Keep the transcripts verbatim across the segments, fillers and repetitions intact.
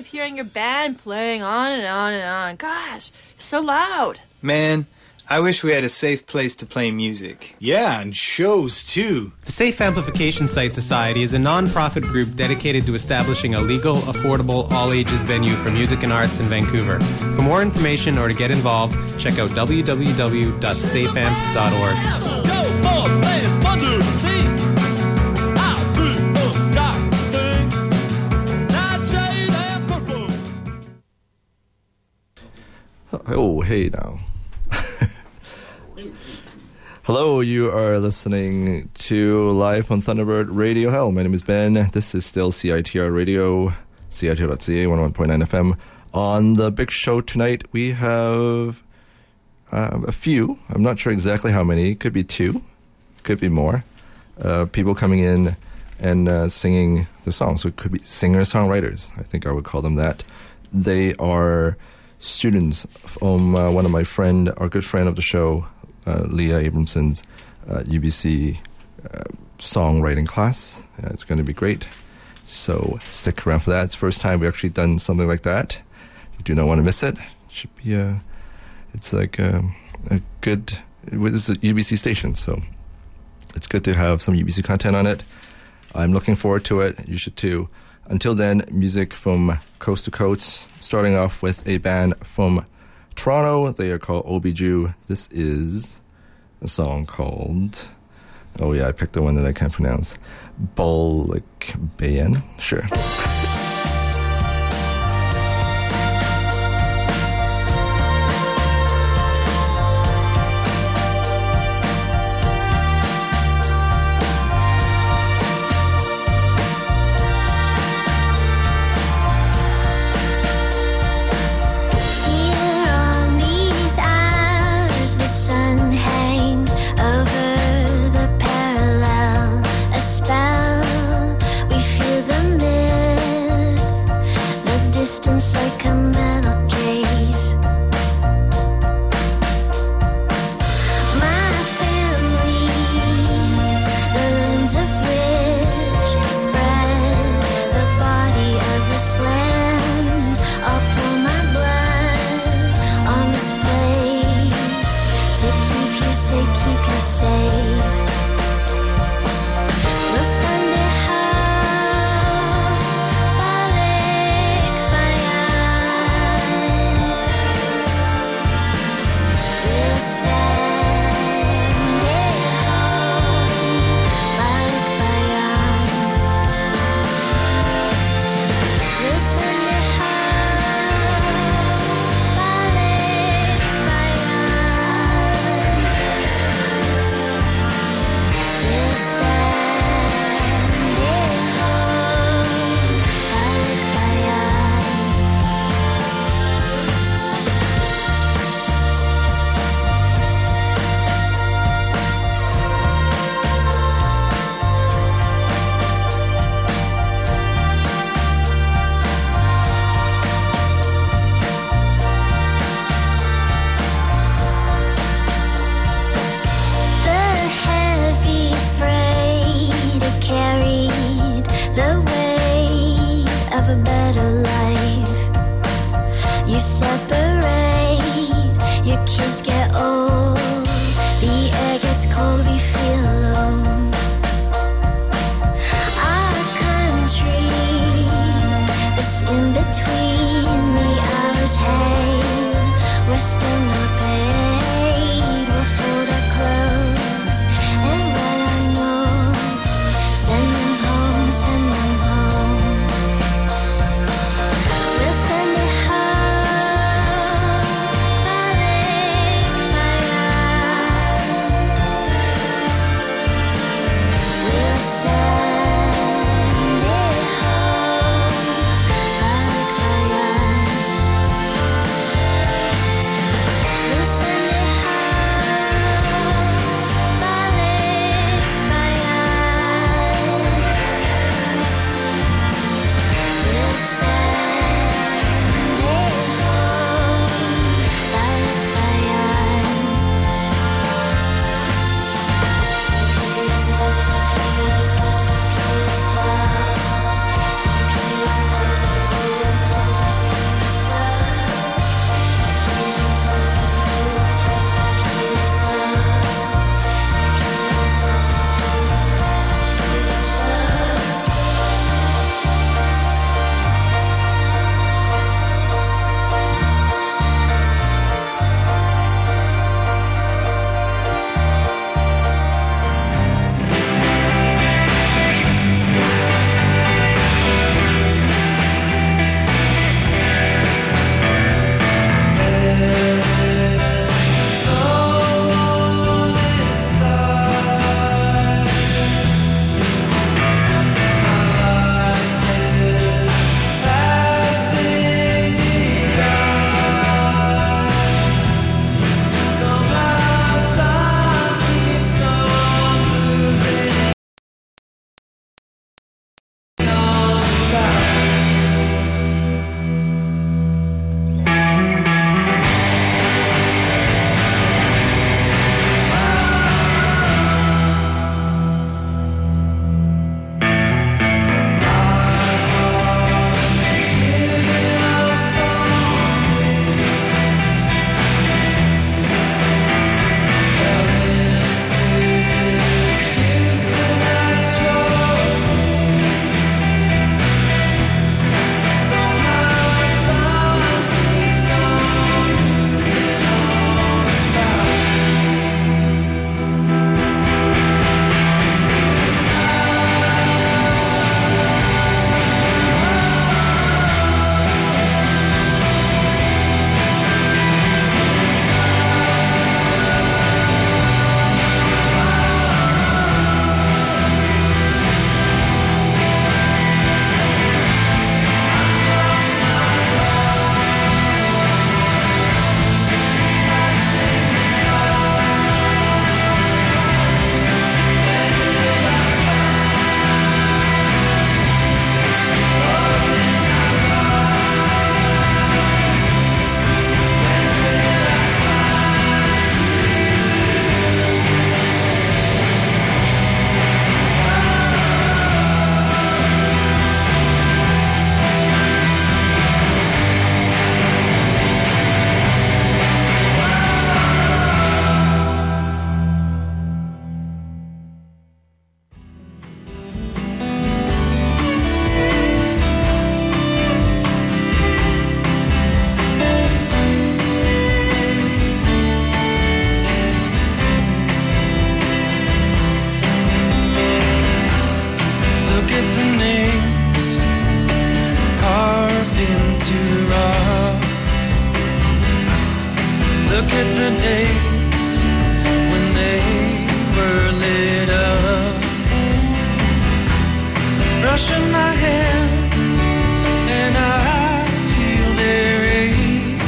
hearing your band playing on and on and on. Gosh, it's so loud. Man, I wish we had a safe place to play music. Yeah, and shows, too. The Safe Amplification Site Society is a non-profit group dedicated to establishing a legal, affordable, all-ages venue for music and arts in Vancouver. For more information or to get involved, check out w w w dot safe amp dot org. Oh, hey now. Hello, you are listening to Live on Thunderbird Radio Hell. My name is Ben. This is still C I T R Radio, C I T R dot C A, one oh one point nine F M. On the big show tonight, we have uh, a few. I'm not sure exactly how many. Could be two. Could be more. Uh, people coming in and uh, singing the songs. So it could be singer-songwriters. I think I would call them that. They are students from uh, one of my friend, our good friend of the show, uh, Leah Abramson's uh, U B C uh, songwriting class. Uh, it's going to be great. So stick around for that. It's the first time we've actually done something like that. You do not want to miss it. It should be a, it's like a, a good, it's a U B C station, so it's good to have some U B C content on it. I'm looking forward to it. You should too. Until then, music from coast to coast, starting off with a band from Toronto. They are called Obiju. This is a song called, oh yeah, I picked the one that I can't pronounce, Bolik Bayan. Sure. Over the parallel, a spell. We feel the myth. caution my hand, and I feel their age.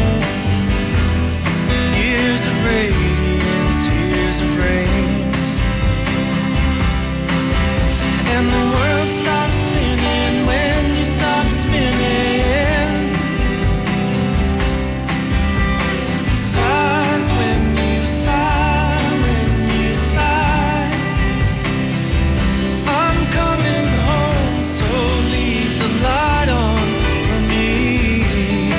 Years of radiance, years of rain, and the world stops spinning when you stop spinning. Sighs when you sigh, when you sigh. I'm coming home, so leave the light on for me.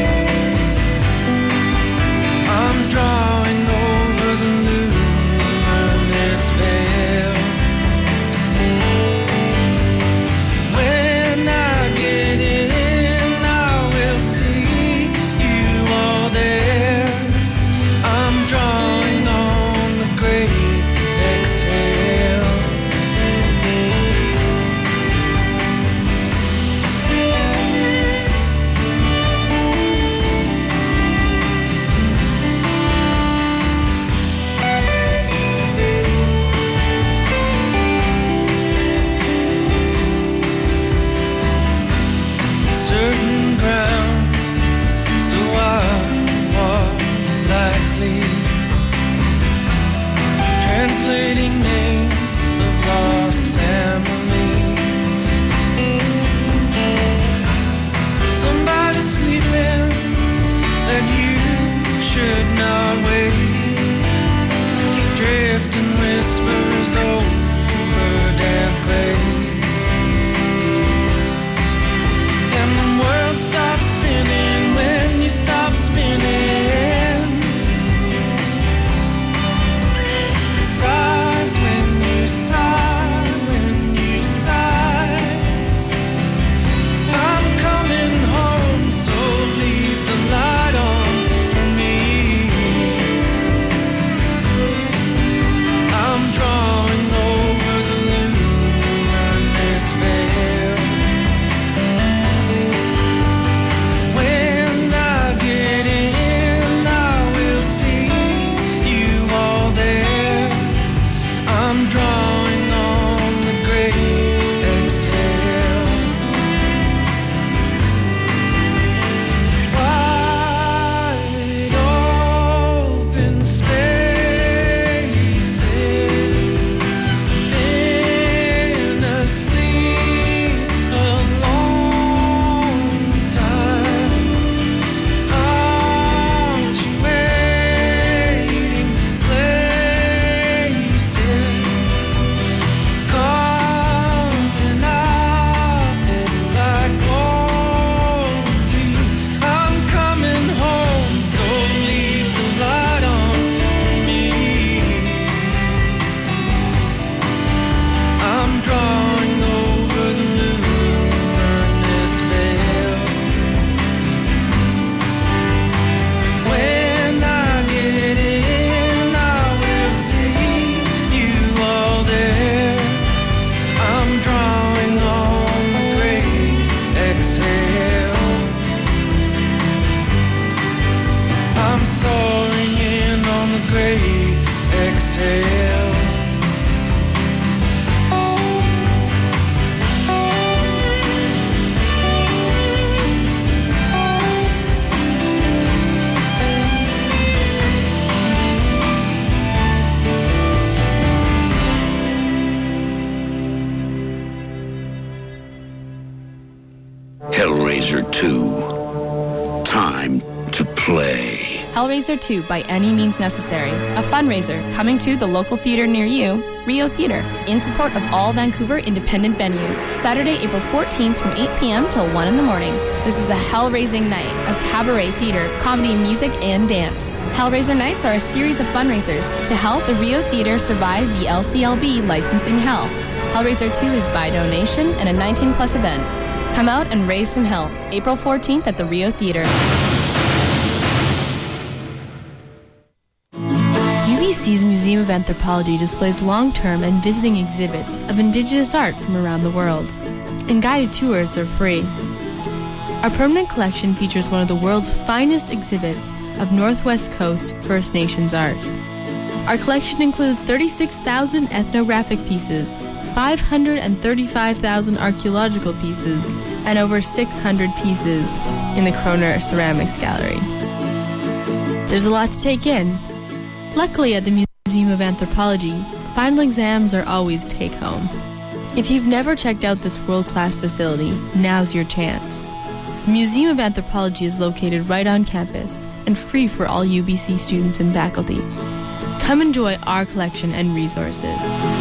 I'm drawing over the luminous veil. When I get in, I will see you all there. I'm drawing on the great exhale. Certain ground, so I walk lightly, translating names of lost families. Somebody sleeping that you should not wake, drifting whispers over damp clay. And the world stops spinning when you stop spinning. Sighs when you sigh, when you sigh. I'm coming home, so leave the light on for me. I'm drawing over the luminous veil. When I get in, I will see you all there. I'm drawing on the great exhale. Wide open spaces, in a sleep a long time. Punctuating places, coming out like royalty. I'm coming home, so leave the light on for me. I'm drawing over the luminous veil. When I get in, I will see you all there. I'm drawing on the great exhale. I'm soaring in on the great exhale. Hellraiser two. Time to play. Hellraiser two by Any Means Necessary, a fundraiser coming to the local theater near you, Rio Theater, in support of all Vancouver independent venues. Saturday, April fourteenth from eight p.m. till one in the morning. This is a hell-raising night of cabaret theater, comedy, music, and dance. Hellraiser Nights are a series of fundraisers to help the Rio Theater survive the L C L B licensing hell. Hellraiser two is by donation and a nineteen plus event. Come out and raise some hell, April fourteenth at the Rio Theater. U B C's Museum of Anthropology displays long-term and visiting exhibits of Indigenous art from around the world, and guided tours are free. Our permanent collection features one of the world's finest exhibits of Northwest Coast First Nations art. Our collection includes thirty-six thousand ethnographic pieces, five hundred thirty-five thousand archaeological pieces, and over six hundred pieces in the Kroner Ceramics Gallery. There's a lot to take in. Luckily, at the Museum of Anthropology, final exams are always take-home. If you've never checked out this world-class facility, now's your chance. The Museum of Anthropology is located right on campus and free for all U B C students and faculty. Come enjoy our collection and resources.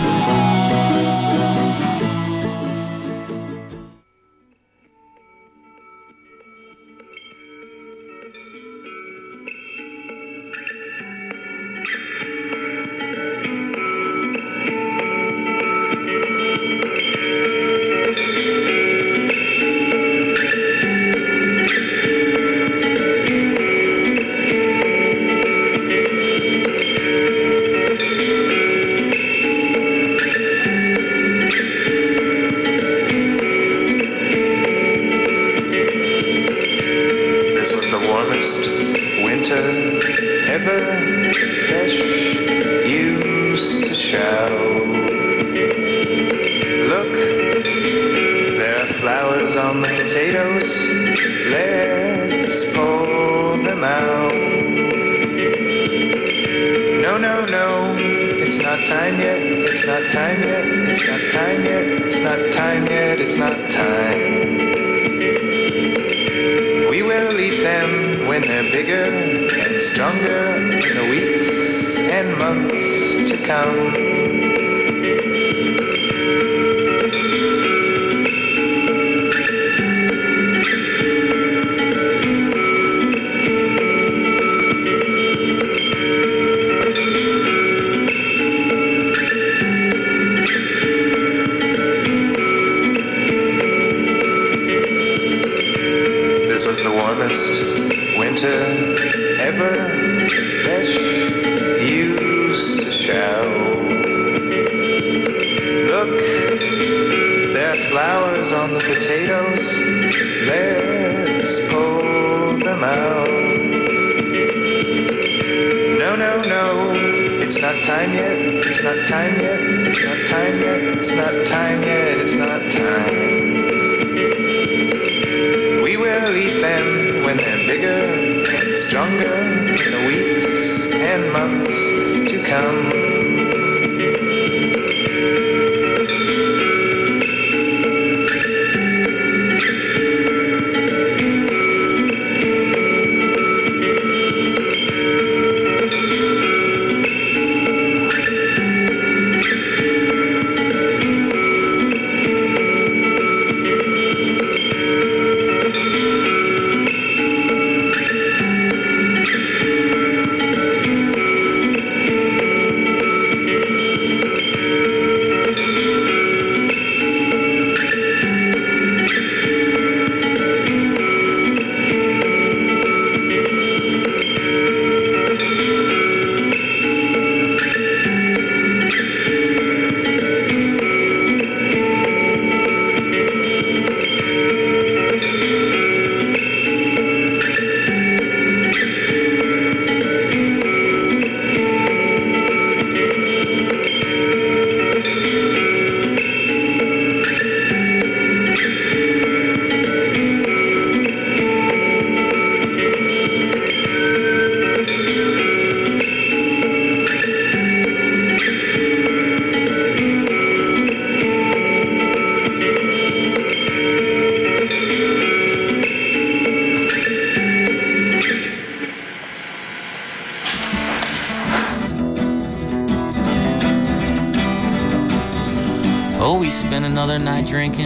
Oh, we spent another night drinking.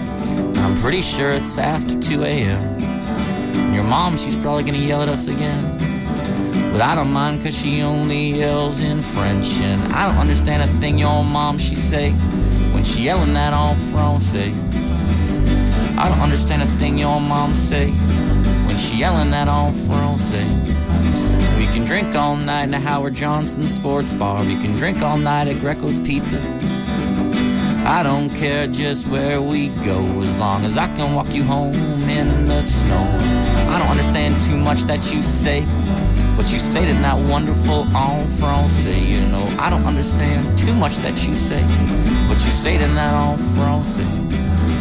I'm pretty sure it's after two a.m. And your mom, she's probably gonna yell at us again. But I don't mind, cause she only yells in French. And I don't understand a thing your mom, she say when she yelling that en français. I don't understand a thing your mom say when she yelling that en français. We can drink all night in a Howard Johnson sports bar. We can drink all night at Greco's Pizza. I don't care just where we go, as long as I can walk you home in the snow. I don't understand too much that you say, but you say it in that wonderful en français. You know, I don't understand too much that you say, but you say it in that en français.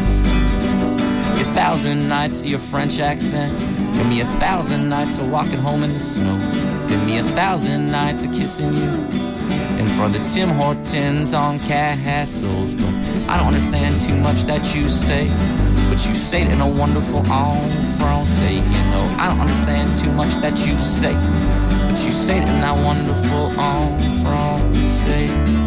A thousand nights of your French accent, give me a thousand nights of walking home in the snow, give me a thousand nights of kissing you in front of Tim Hortons on castles. But I don't understand too much that you say, but you say it in a wonderful en français. You know, I don't understand too much that you say, but you say it in that wonderful en français.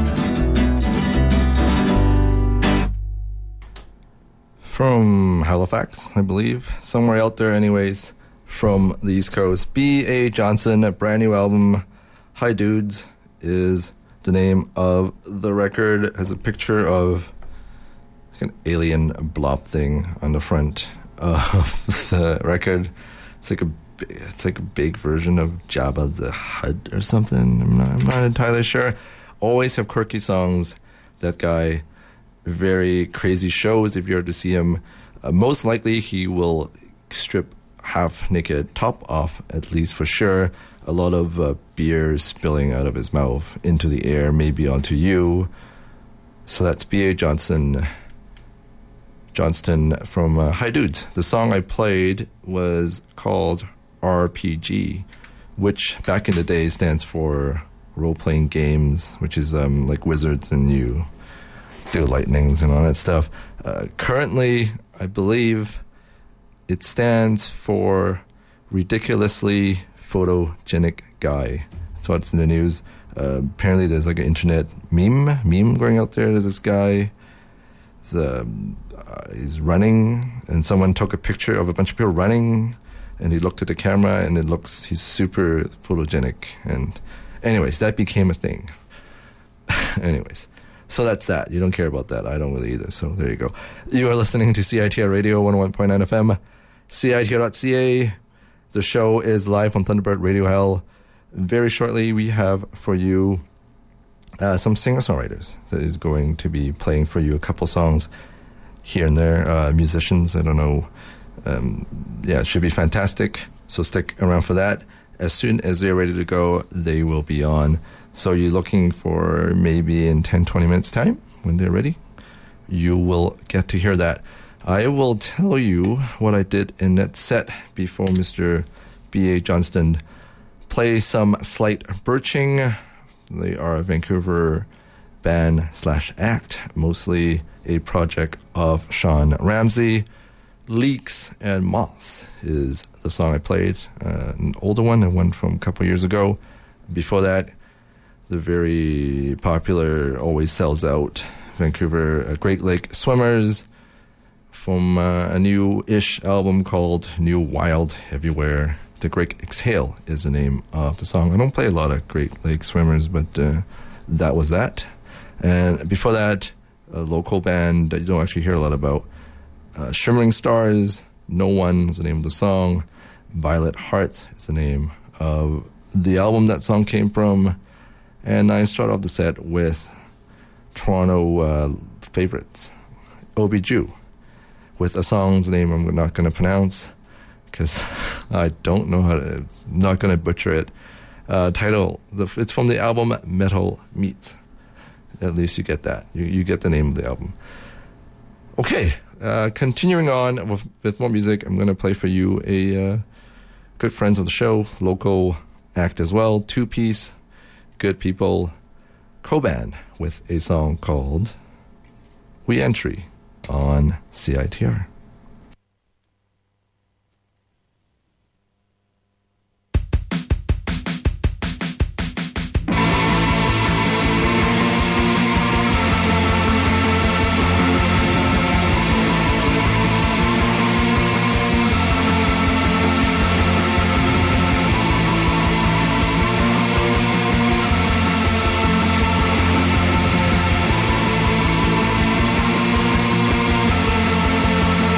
From Halifax, I believe, somewhere out there anyways, from the East Coast. B A. Johnson, a brand new album, Hi Dudes, is the name of the record. It has a picture of like an alien blob thing on the front of the record. It's like a it's like a big version of Jabba the Hutt or something. I'm not, I'm not entirely sure. Always have quirky songs. That guy, very crazy shows if you were to see him. Uh, most likely he will strip half naked, top off at least for sure. A lot of uh, beer spilling out of his mouth into the air, maybe onto you. So that's B A. Johnson Johnston from uh, Hi Dudes. The song I played was called R P G, which back in the day stands for role-playing games, which is um, like Wizards and you do lightnings and all that stuff. Uh, currently, I believe it stands for ridiculously photogenic guy. That's what's in the news. Uh, apparently, there's like an internet meme meme going out there. There's this guy. He's, uh, uh, he's running, and someone took a picture of a bunch of people running, and he looked at the camera, and it looks he's super photogenic. And anyways, that became a thing. anyways. So that's that. You don't care about that. I don't really either. So there you go. You are listening to C I T R Radio one oh one point nine F M, C I T R dot C A. The show is live on Thunderbird Radio Hell. Very shortly, we have for you uh, some singer-songwriters that is going to be playing for you a couple songs here and there. Uh, musicians, I don't know. Um, yeah, it should be fantastic. So stick around for that. As soon as they're ready to go, they will be on. So you're looking for maybe in ten, twenty minutes time when they're ready. You will get to hear that. I will tell you what I did in that set before Mister B A. Johnston play some Slight Birching. They are a Vancouver band slash act, mostly a project of Sean Ramsey. Leaks and Moths is the song I played. Uh, an older one, and one from a couple years ago. Before that, the very popular, always sells out Vancouver uh, Great Lake Swimmers from uh, a new-ish album called New Wild Everywhere. The Great Exhale is the name of the song. I don't play a lot of Great Lake Swimmers, but uh, that was that. And before that, a local band that you don't actually hear a lot about, uh, Shimmering Stars, No One is the name of the song. Violet Heart is the name of the album that song came from. And I start off the set with Toronto uh, favorites, Obi Jew, with a song's name I'm not going to pronounce because I don't know how to, not going to butcher it. Uh, title, the, it's from the album Metal Meats. At least you get that. You, you get the name of the album. Okay, uh, continuing on with, with more music, I'm going to play for you a uh, good friends of the show, local act as well, two-piece, Good People, Coban, with a song called We Entry on C I T R. Thank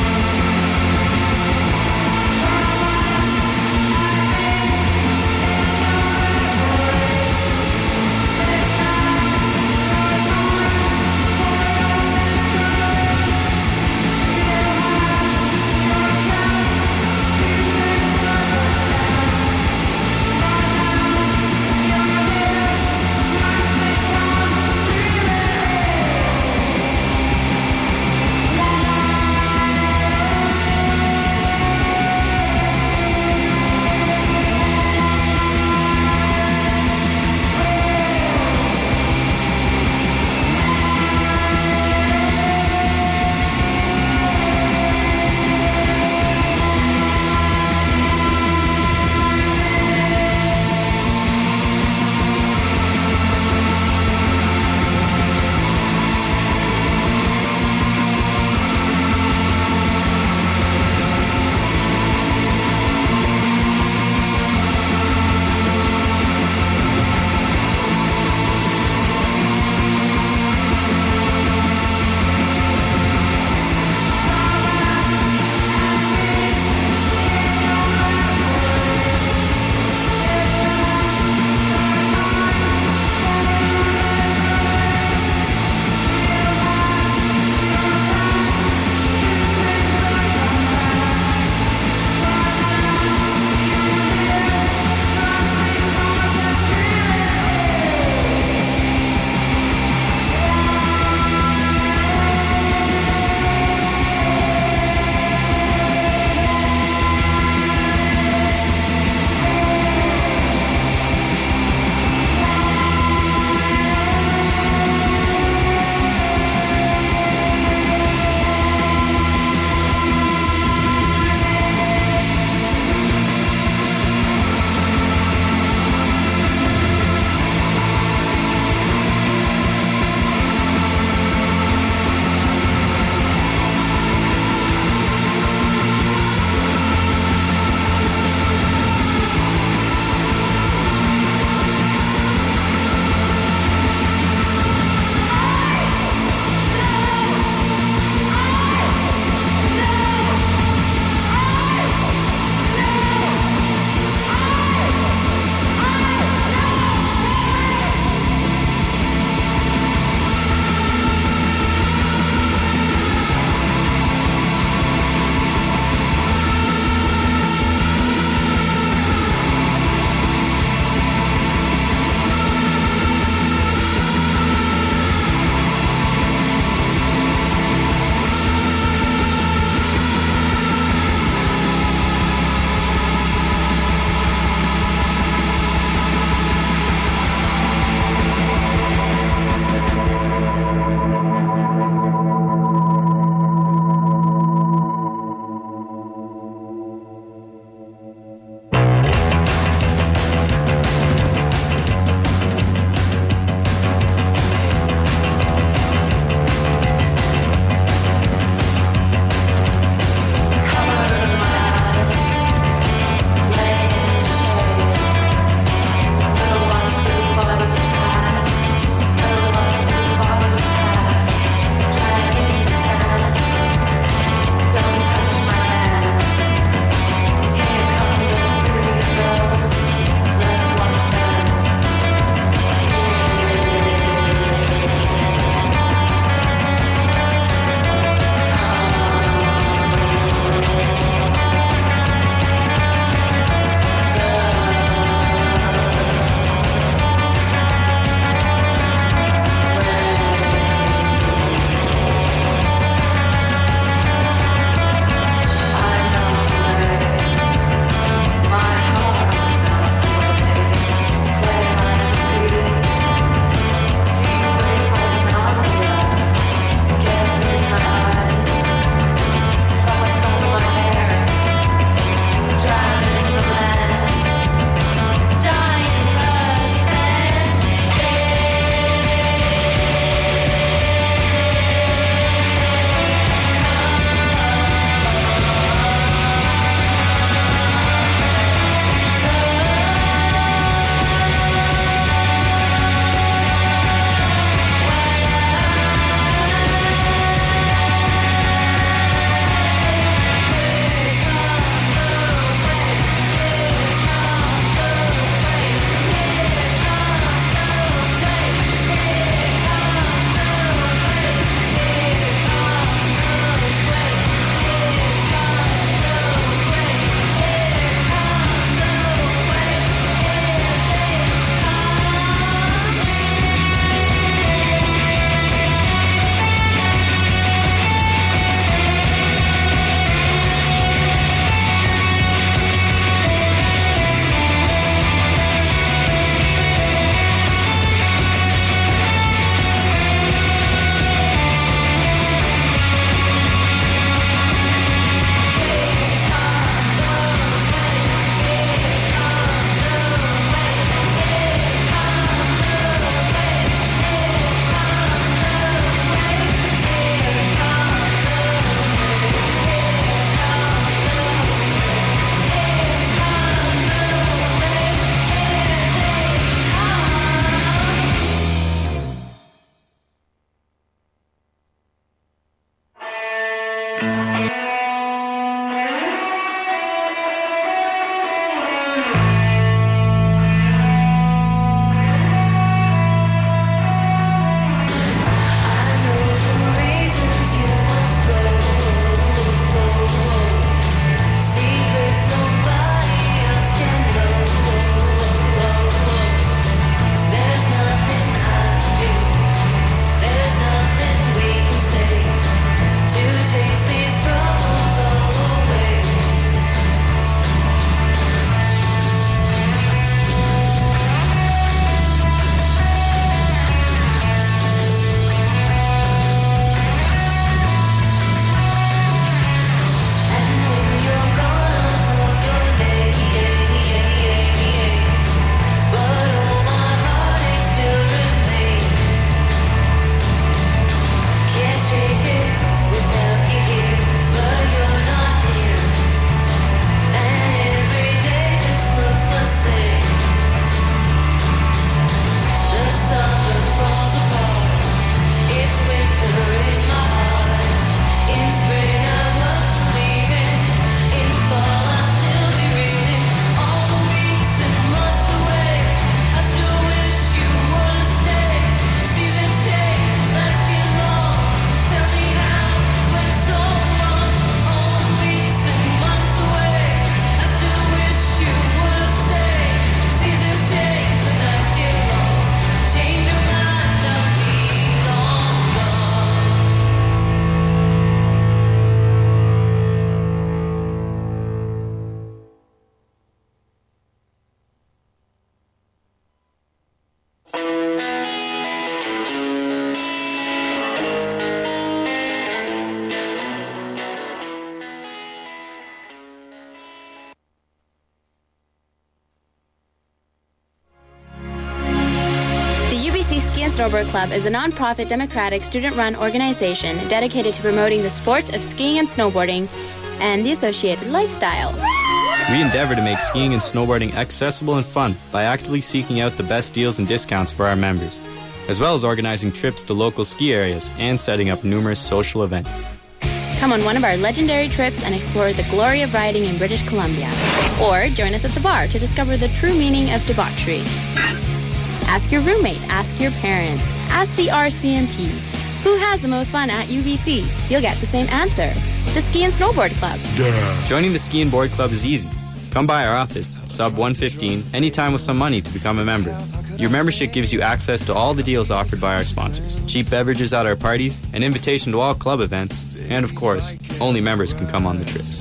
Snowboard Club is a non-profit, democratic, student-run organization dedicated to promoting the sports of skiing and snowboarding and the associated lifestyle. We endeavor to make skiing and snowboarding accessible and fun by actively seeking out the best deals and discounts for our members, as well as organizing trips to local ski areas and setting up numerous social events. Come on one of our legendary trips and explore the glory of riding in British Columbia. Or join us at the bar to discover the true meaning of debauchery. Ask your roommate, ask your parents, ask the R C M P. Who has the most fun at U B C? You'll get the same answer. The Ski and Snowboard Club. Yeah. Joining the Ski and Board Club is easy. Come by our office, sub one fifteen, anytime with some money to become a member. Your membership gives you access to all the deals offered by our sponsors, cheap beverages at our parties, an invitation to all club events, and of course, only members can come on the trips.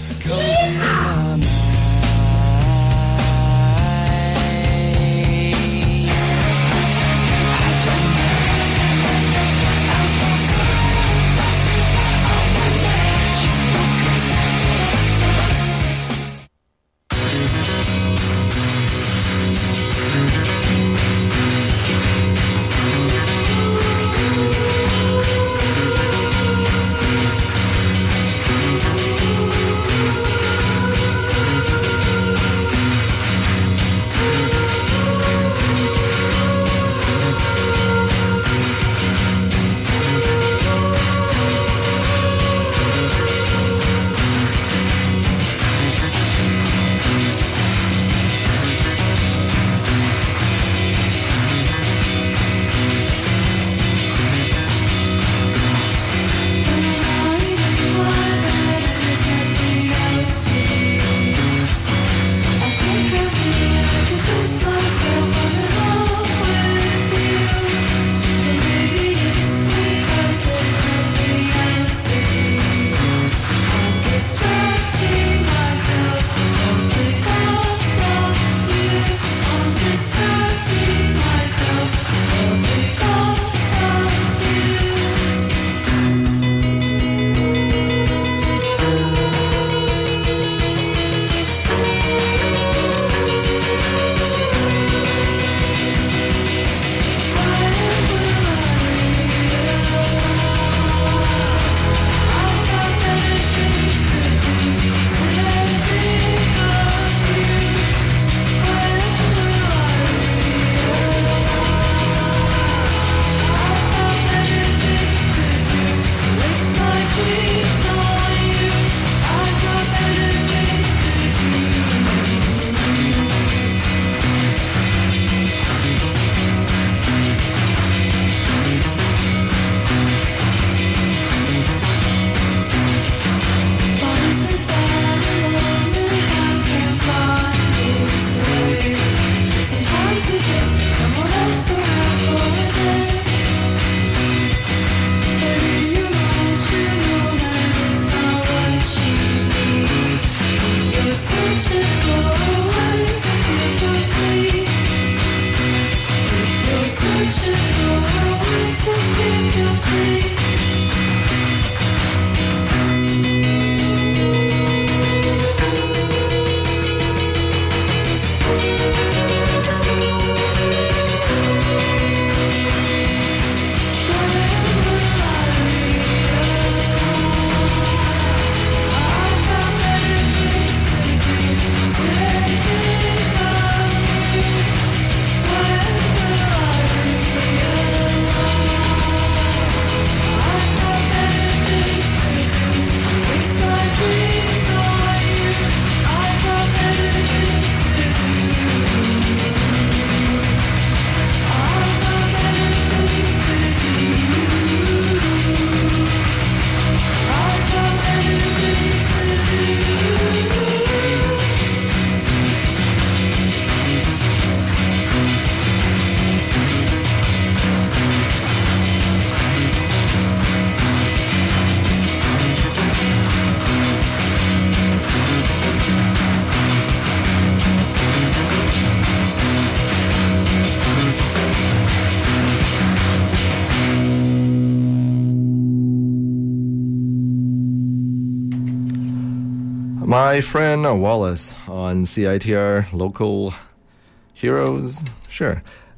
My friend Wallace on C I T R Local Heroes. Sure.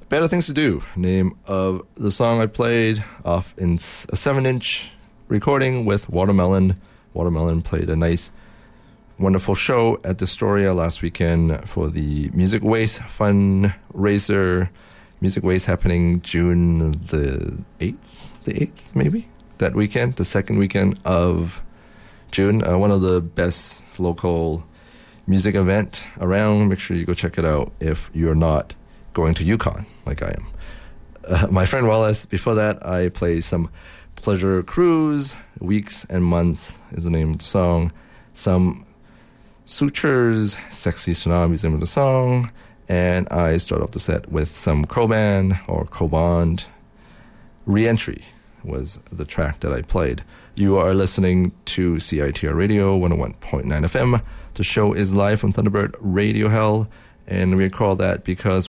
Better Things to Do, name of the song I played off in s- a seven-inch recording with Watermelon. Watermelon played a nice, wonderful show at Astoria last weekend for the Music Waste fundraiser. Music Waste happening June the eighth, the eighth maybe, that weekend, the second weekend of June. Uh, one of the best local music event around. Make sure you go check it out if you're not going to Yukon like I am. Uh, my friend Wallace, before that, I played some Pleasure Cruise, Weeks and Months is the name of the song. Some Sutures, Sexy Tsunami is the name of the song. And I start off the set with some Koban or Koband. Reentry was the track that I played. You are listening to C I T R Radio one oh one point nine F M. The show is live from Thunderbird Radio Hell, and we call that because